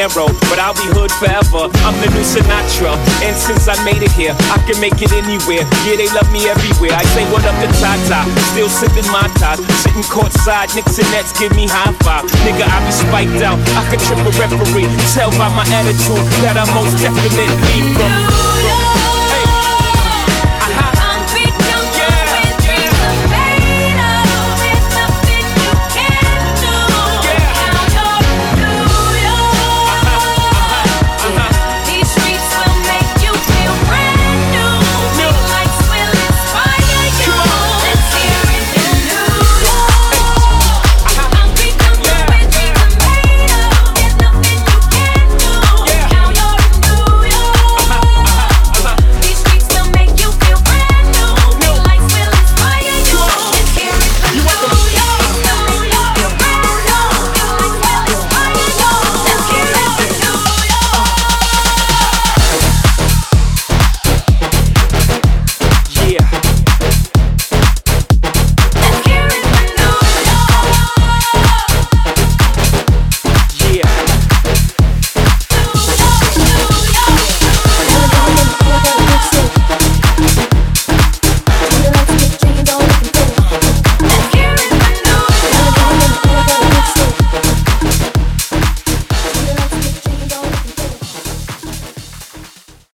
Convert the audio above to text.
Niro, but I'll be hood forever. I'm the new Sinatra, and since I made it here, I can make it anywhere. Yeah, they love me everywhere. I say what up to Tata, still sipping my top, sitting courtside. Knicks and Nets give me high five. Nigga, I be spiked out. I could trip a referee. Tell by my attitude that I most definitely from.